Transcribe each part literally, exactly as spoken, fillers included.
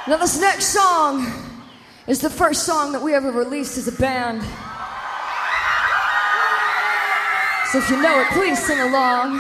Now this next song is the first song that we ever released as a band. So if you know it, please sing along.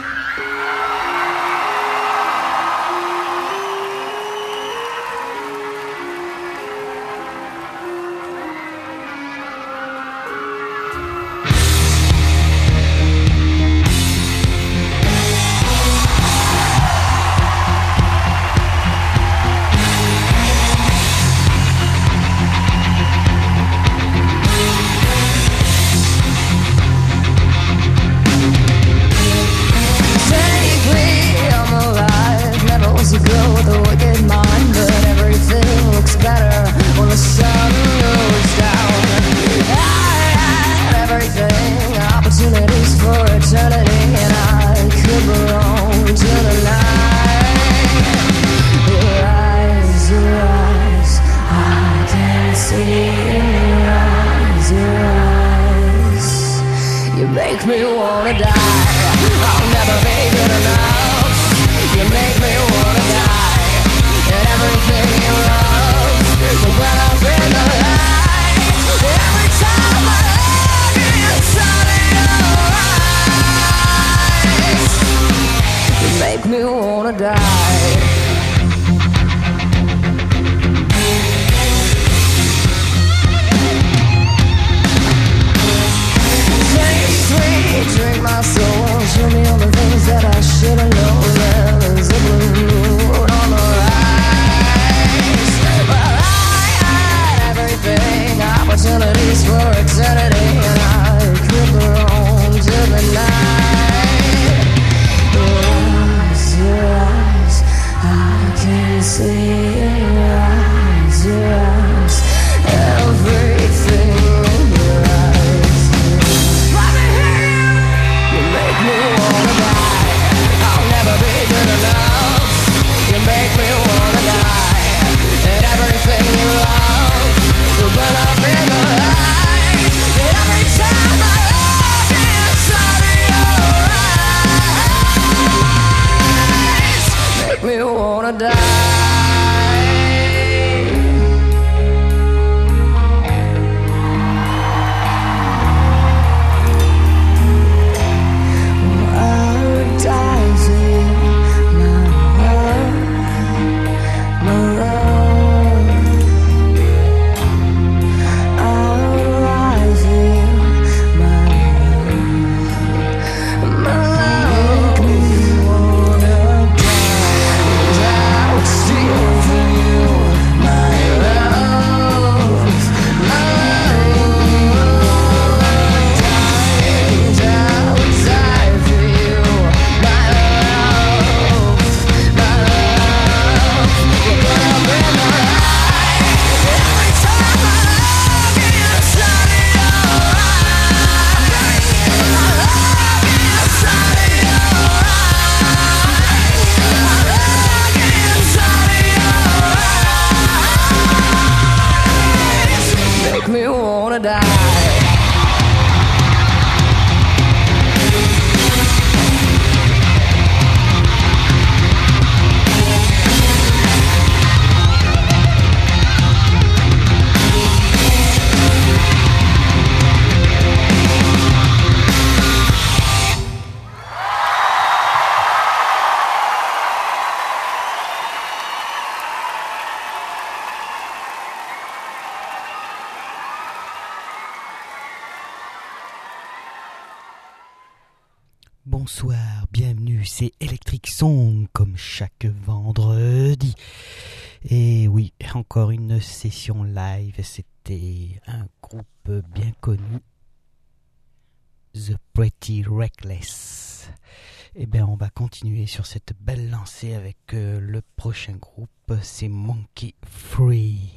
Bonsoir, bienvenue, c'est Electric Song comme chaque vendredi. Et oui, encore une session live, c'était un groupe bien connu, The Pretty Reckless. Et bien on va continuer sur cette belle lancée avec euh, le prochain groupe, c'est Monkey Free.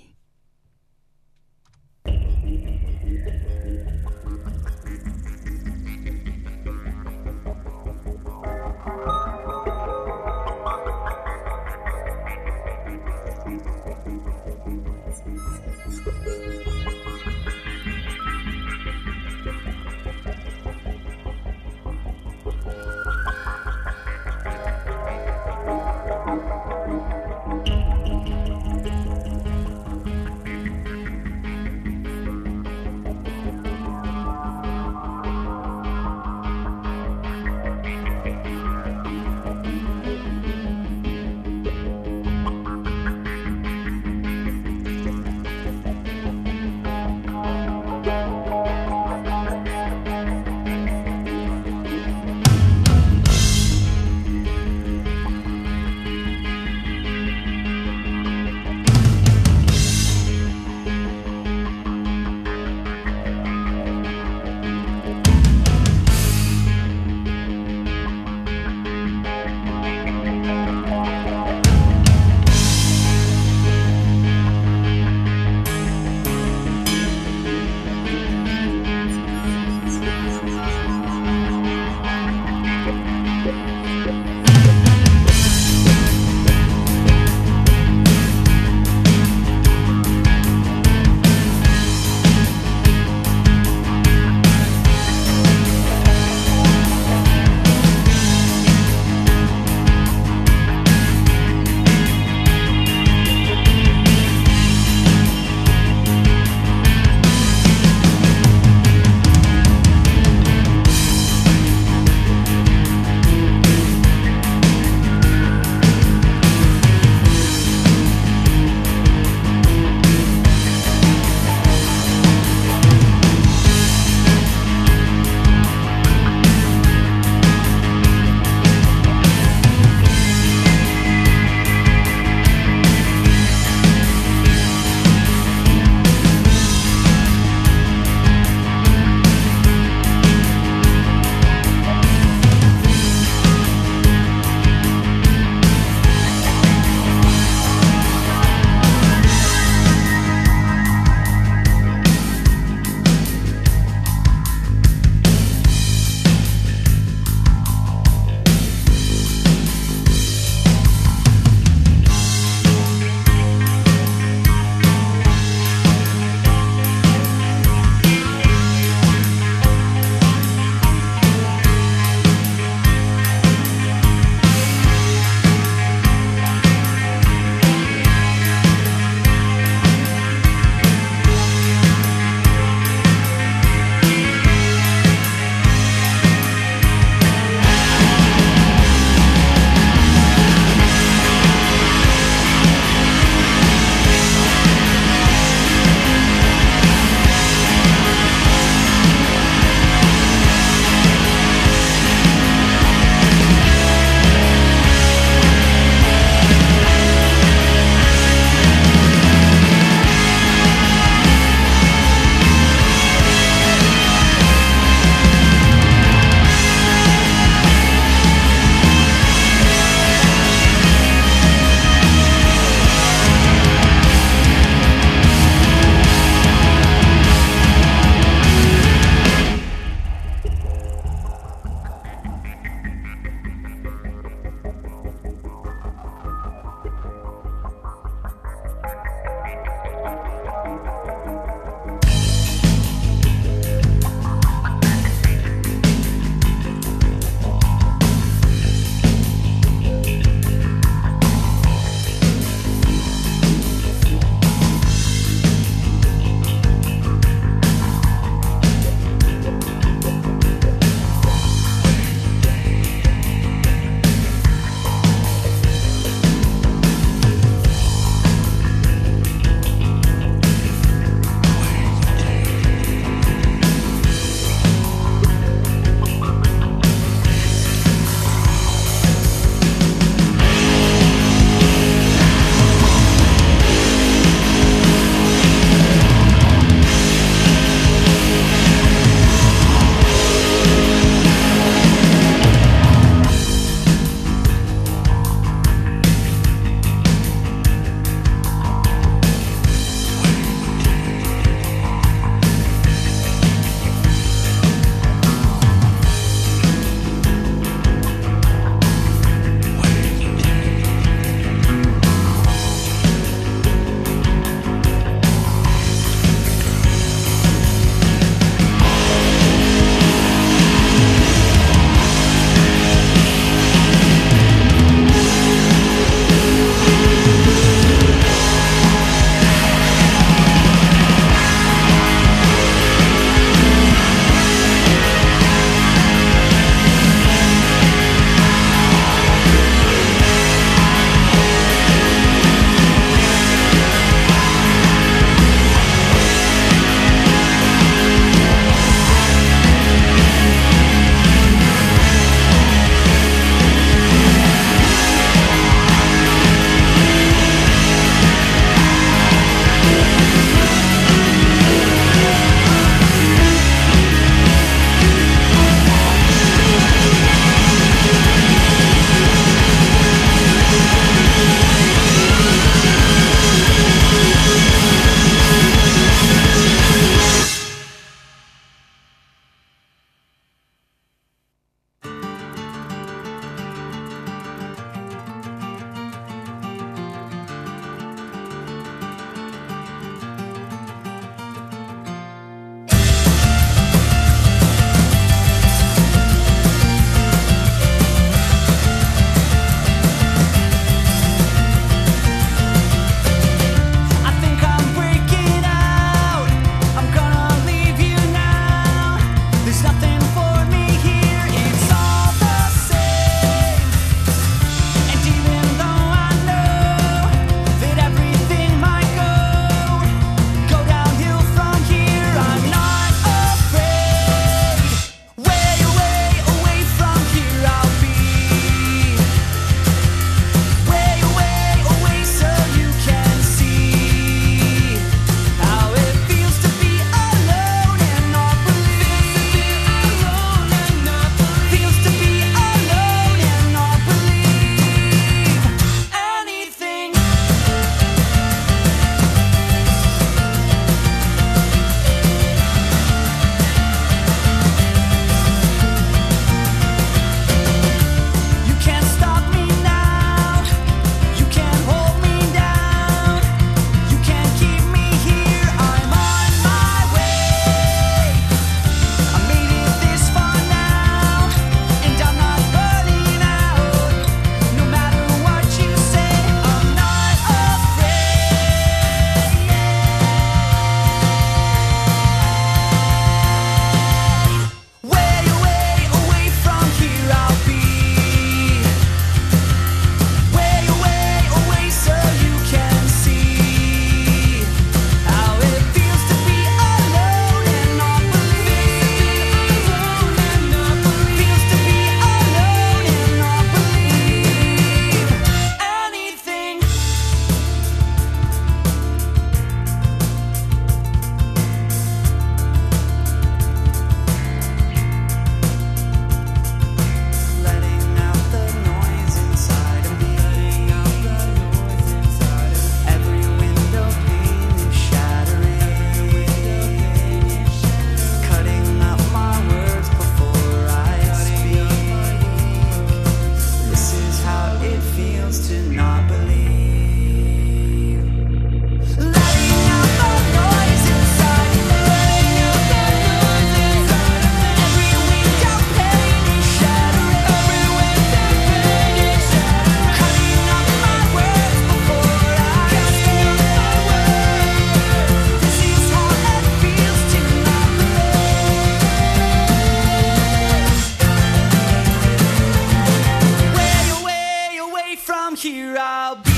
from here I'll be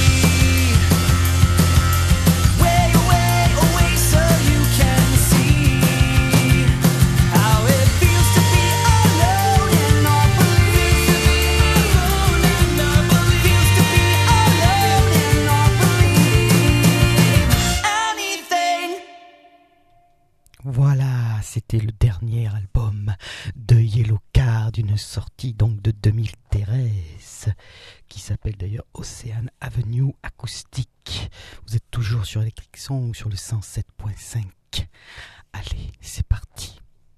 way away, away so you can see how it feels to be alone and not believe. Feels to be alone and not believe anything. Voilà, c'était le dernier album de Yellowcard, une sortie donc de deux mille treize, qui s'appelle d'ailleurs Ocean Avenue Acoustique. Vous êtes toujours sur Electric Song sur le cent sept point cinq. Allez, c'est parti.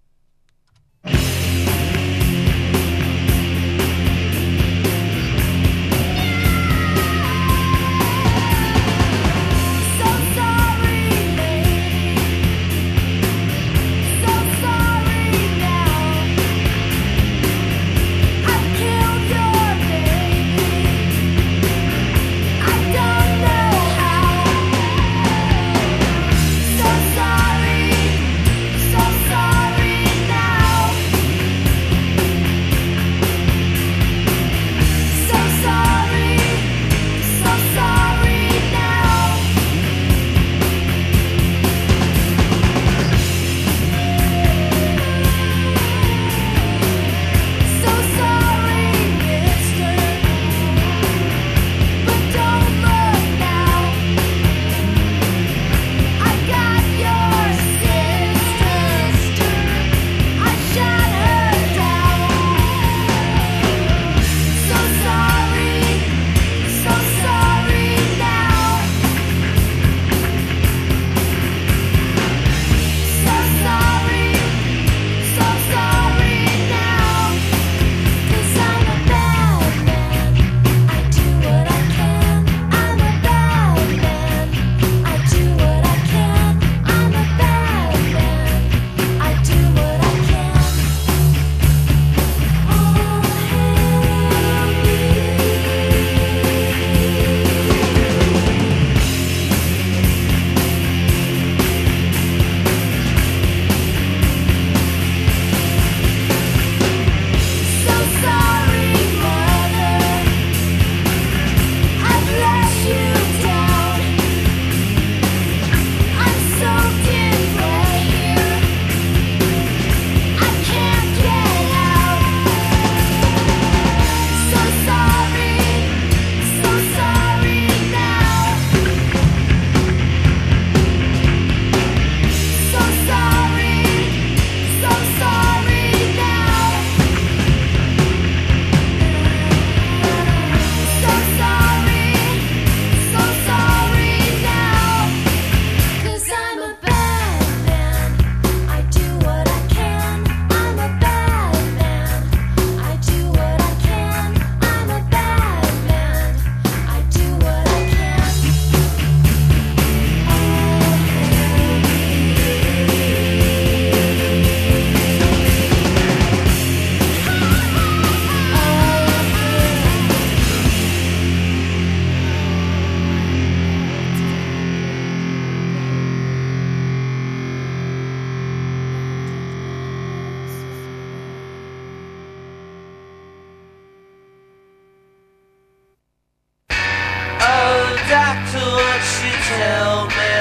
Tell me,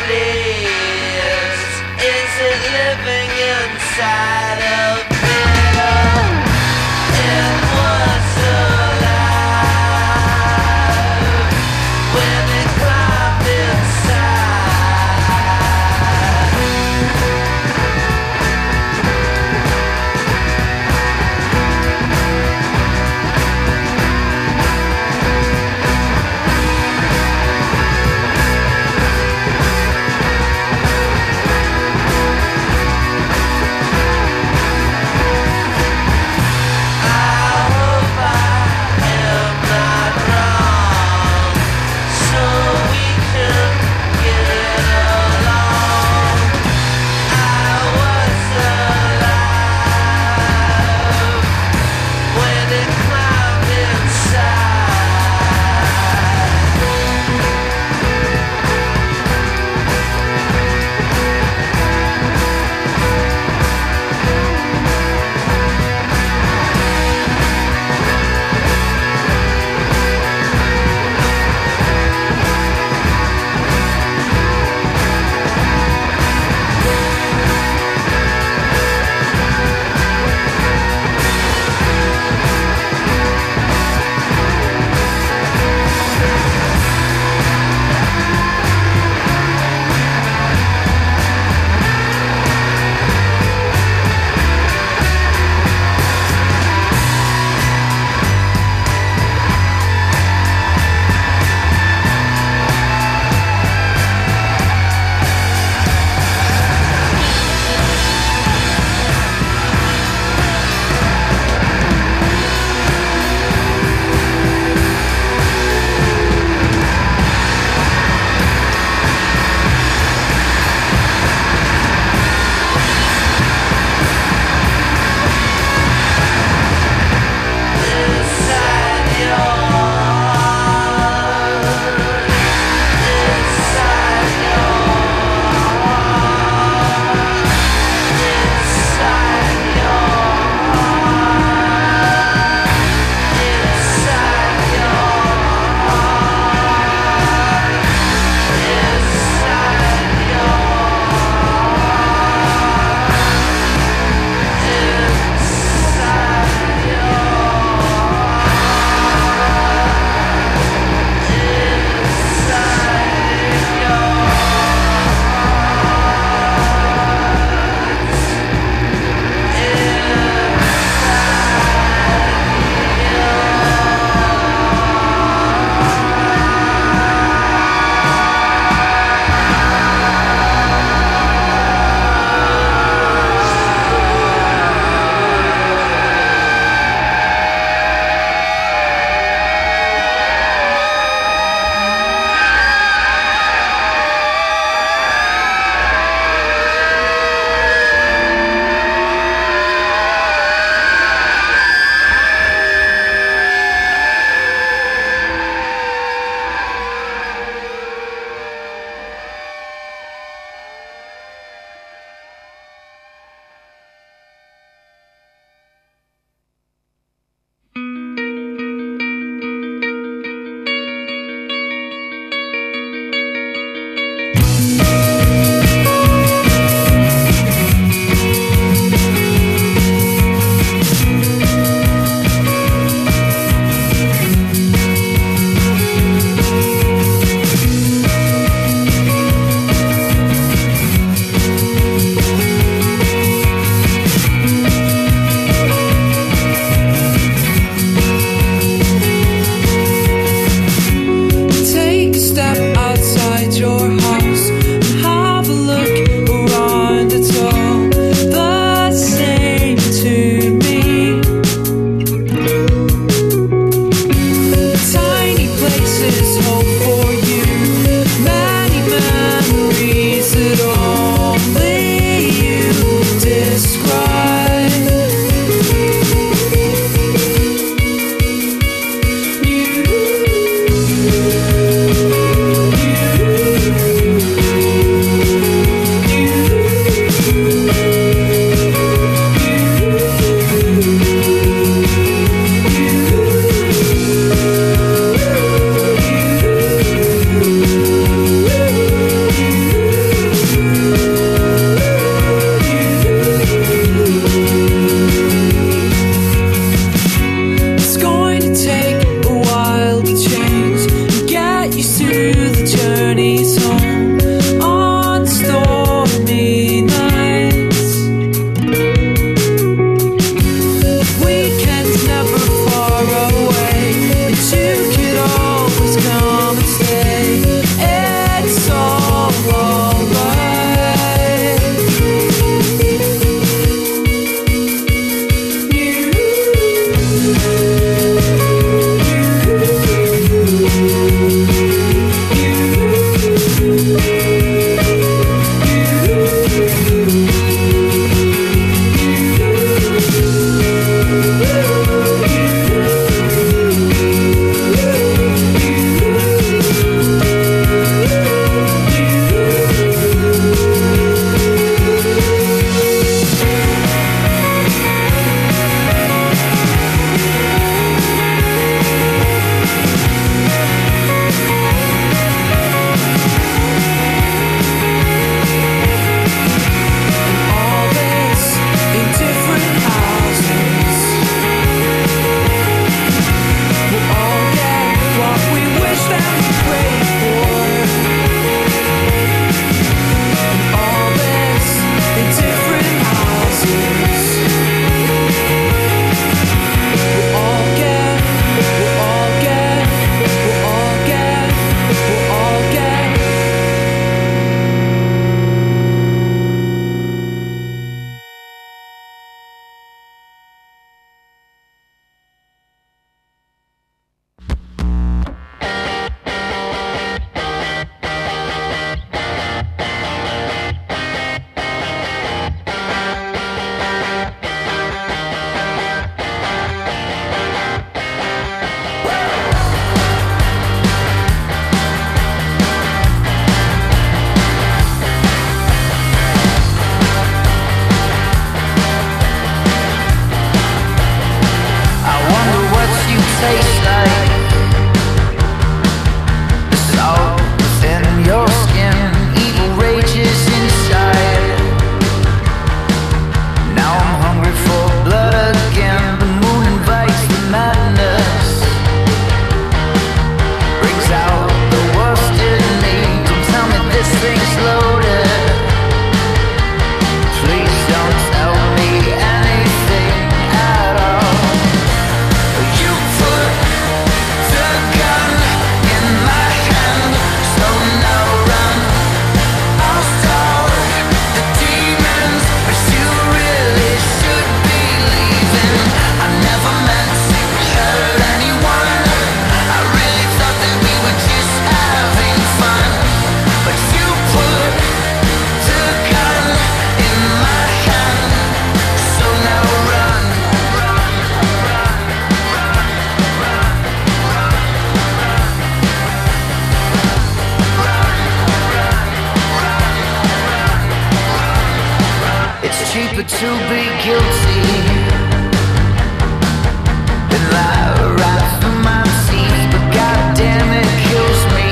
please, is it living inside of me? It was alive when it climbed inside. to be guilty. And lie right through my teeth, but goddamn it kills me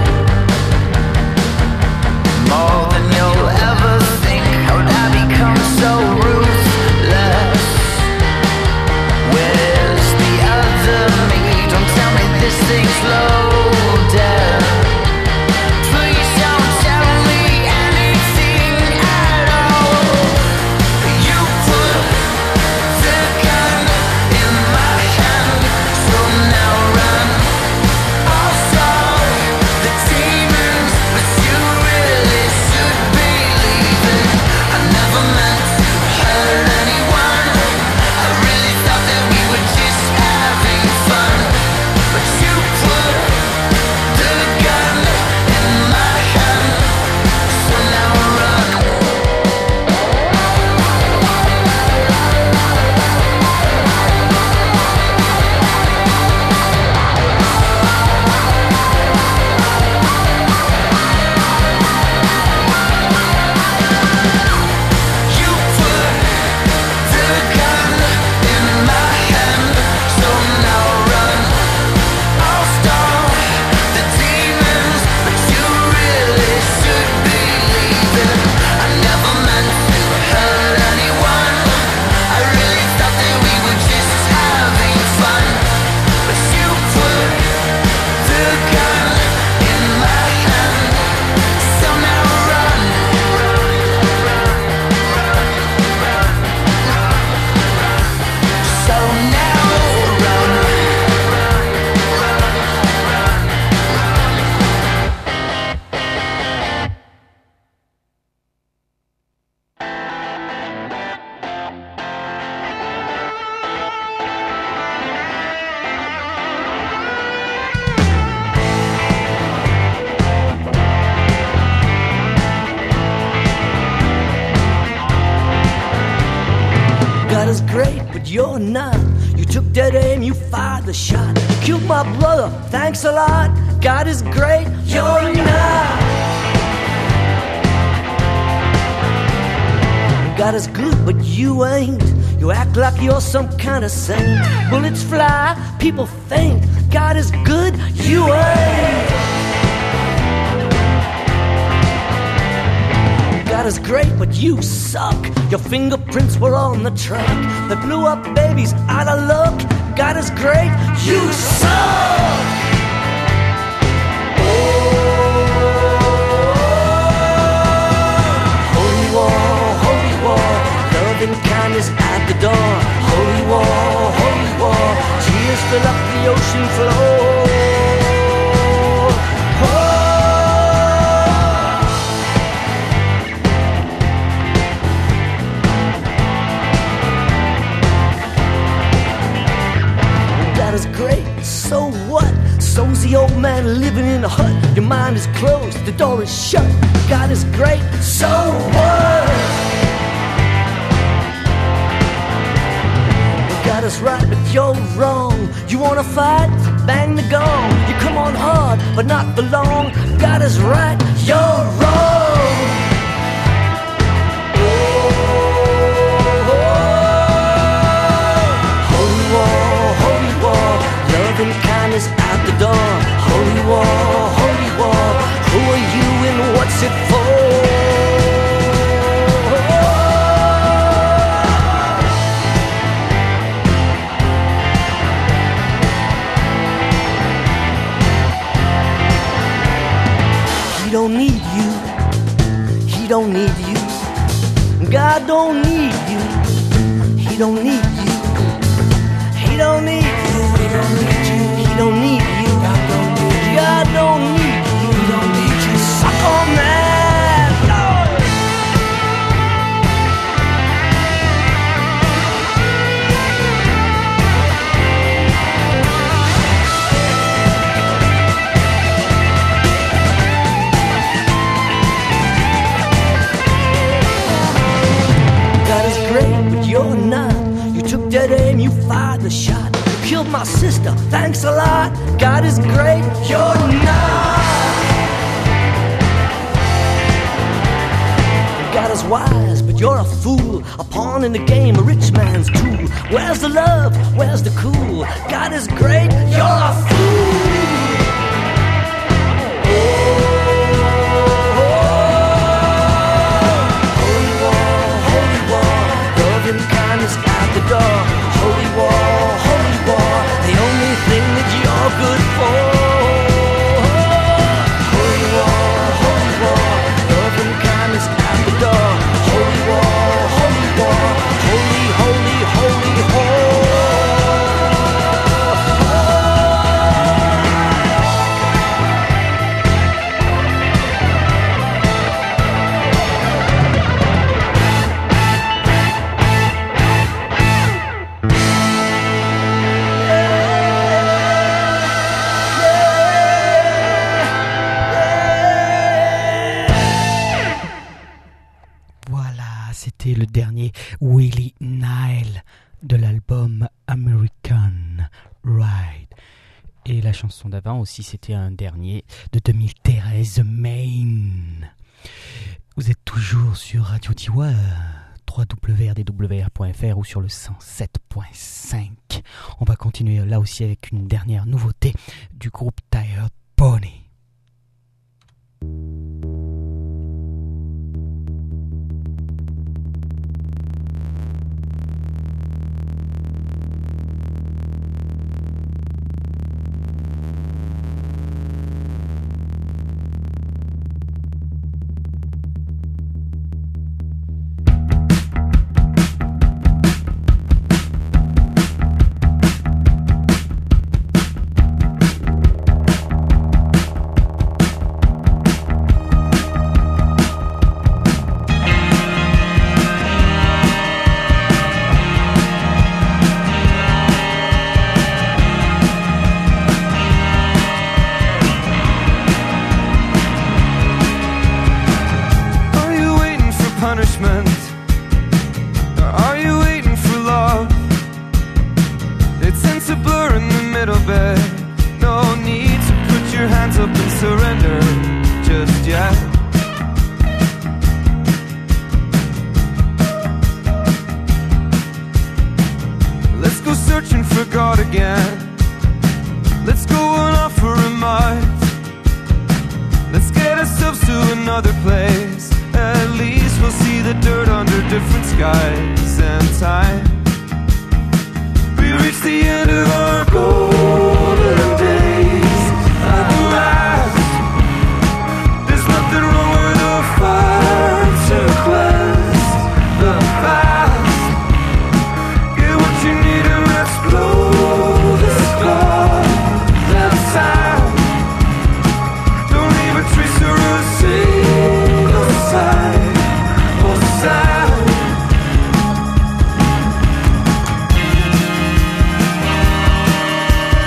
more than you'll ever think. How'd I become so ruthless? Where's the other me? Don't tell me this thing's loaded. Please don't tell me anything at all. You put the gun in my hand, so now run. I'll stop the demons, but you really should be leaving. I never meant to hurt anyone. I really thought that we were just having fun, but you put the gun in my hand, so now run. You put the gun in my hand, so now run. I'll stop the demons, but you really should be leaving. I never meant to hurt anyone. I really thought that we were just having fun, but you put the gun in my hand, so now run. So now run. God is great, but you're not. You took that aim, you fired the shot. You killed my brother, thanks a lot. God is great, you're not. God is good, but you ain't. You act like you're some kind of saint. Bullets fly, people faint. God is good, you ain't. God is great, but you suck. Your fingerprints were on the truck that blew up babies out of luck. God is great, you suck. Holy war, holy war, love and kindness at the door. Holy war, holy war, tears fill up the ocean floor. Is great, so what? So's the old man living in a hut. Your mind is closed, the door is shut. God is great, so what? God is right, but you're wrong. You wanna fight? Bang the gong. You come on hard, but not for long. God is right, you're wrong. Holy war, holy war, love and kindness at the door. Holy war, holy war, who are you and what's it for? He don't need you, he don't need you. God don't need you, he don't need you. He don't need you, he don't need you, he don't need you. God don't need you, he don't need you. Suck on that, Lord. God is great, but you're not. You took that aim, you fired the shot. You killed my sister, thanks a lot. God is great, you're not. God is wise, but you're a fool. A pawn in the game, a rich man's tool. Where's the love? Where's the cool? God is great, you're a fool. Kindness at the door. Holy war, holy war, the only thing that you're good for. Holy war, holy war, love and kindness at the door. Holy war, holy war, holy, holy, holy, holy. C'était le dernier Willie Nile de l'album American Ride. Et la chanson d'avant aussi, c'était un dernier de deux mille treize, Maine. Vous êtes toujours sur Radio Tiwa, w w w point r d w r point f r ou sur le cent sept point cinq. On va continuer là aussi avec une dernière nouveauté du groupe Tired Pony. Side.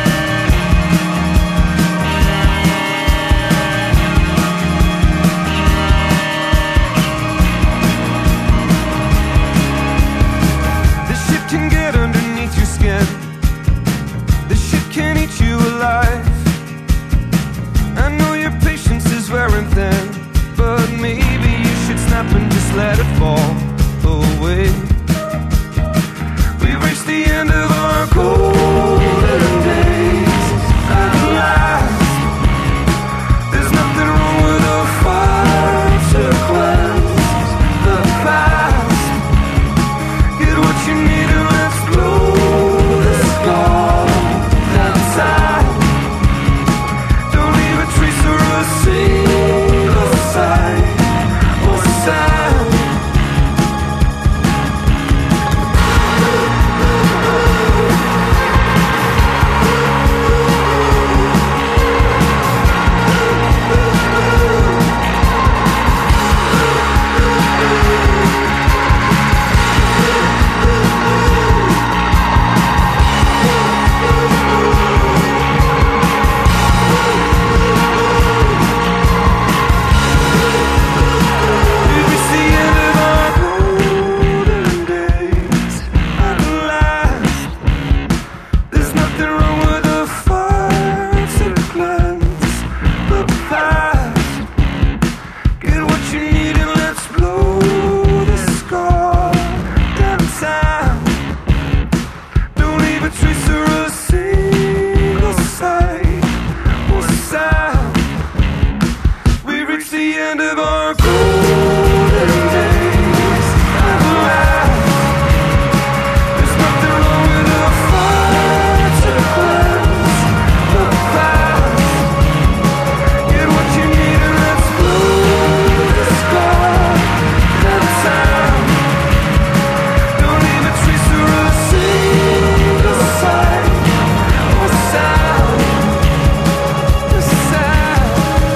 end of our golden days at last. There's nothing wrong with a photograph. Look past, get what you need and let's blow the sky. That time, don't leave a trace or a single sign or sound. The sound.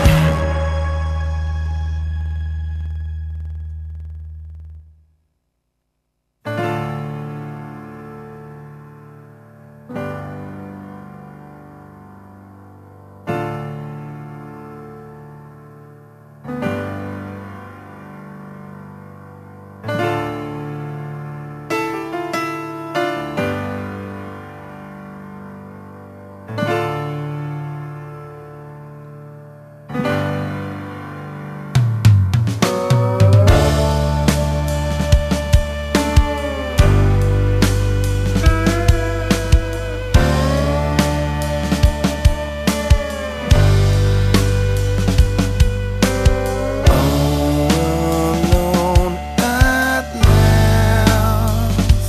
Alone at last,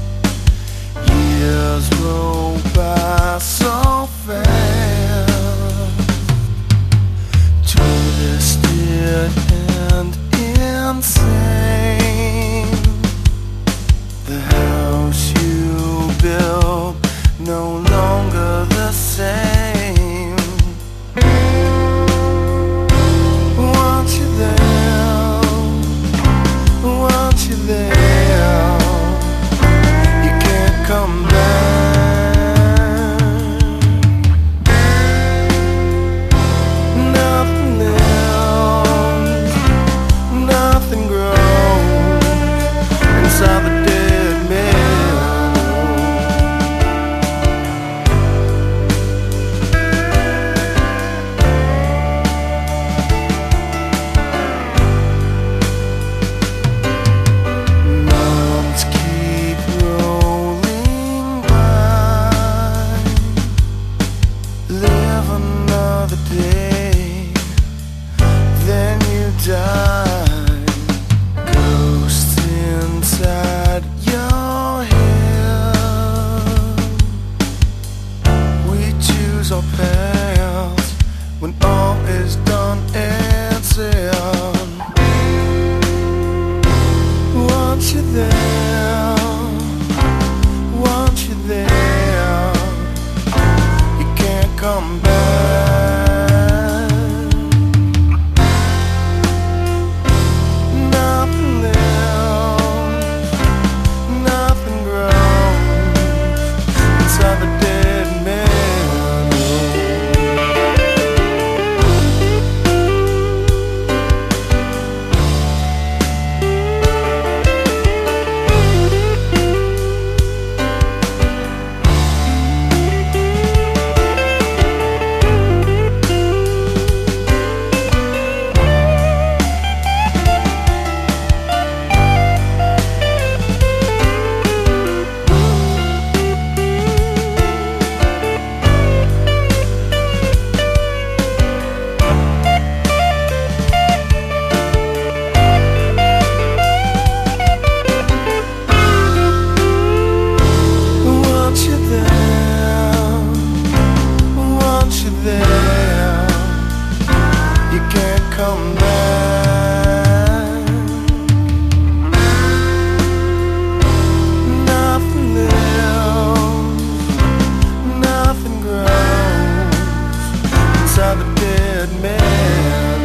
years roll by so fast, twisted and insane. The house you built no longer the same. Want you there, want you there. You can't come back. Nothing lives, nothing grows inside the dead man. Months keep rolling by. Live another day, then you die. Ghosts inside your head. We choose our paths when all is done and said. Want you there, want you there. You can't come back. Nothing lives, nothing grows inside the dead man. Want you there, want you there. You can't come back. Nothing lives, nothing grows inside the dead man.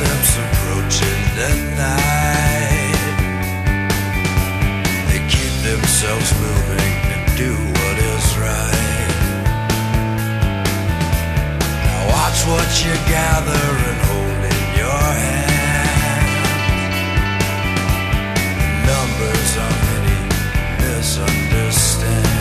footsteps approaching the night. They keep themselves moving and do what is right. Now watch what you gather and hold in your hand. Numbers of many misunderstand.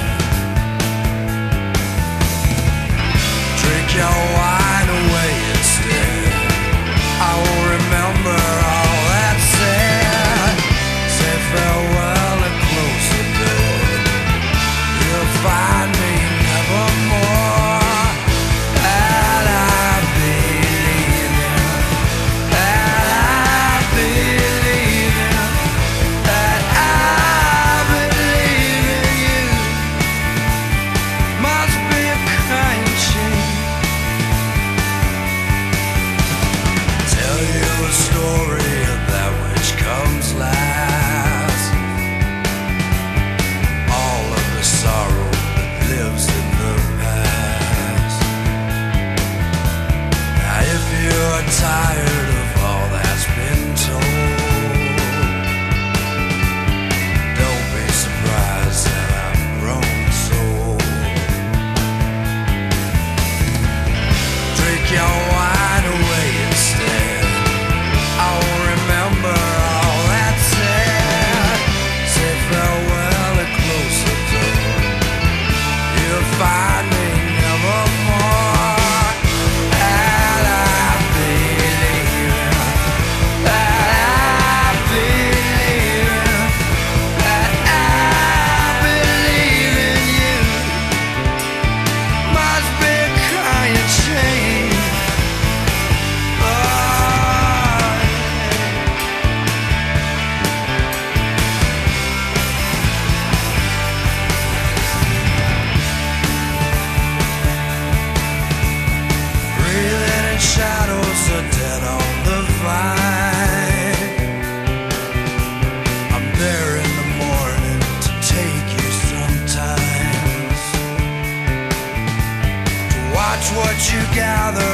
Drink your wine away instead. I will remember all that's said. Say farewell and close the door. You'll find me nevermore. And I believe in, and I believe in, and I believe in you. Must be a kind change. Tell you a story of that which comes last. All of the sorrow that lives in the past. Now if you're tired of all that's been told, don't be surprised that I've grown so. Drink your wine away instead. I will remember all that's said. Say farewell and close the door. You'll find me nevermore. And I believe in, and I believe in, and I believe in you. Must be a kind of change. Breathing in shadows are dead on the vine. I'm there in the morning to take you sometimes. To watch what you gather